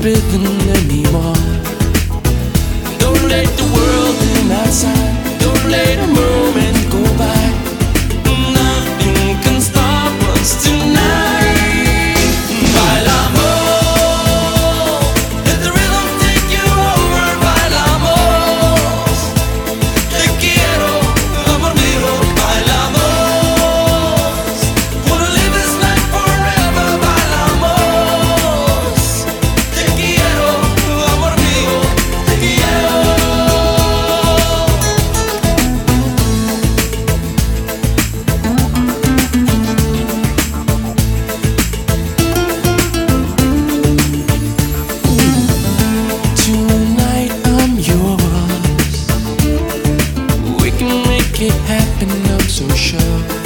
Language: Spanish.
breathing anymore. Don't let the world in outside. Don't let a moment go by. Nothing can stop us tonight. Bailamos, let the rhythm take you over. Bailamos, te quiero, amor mío. Bailamos, wanna live this night forever. Bailamos, te quiero, amor mío, te quiero. Tonight I'm yours. We can make it happen, I'm so sure.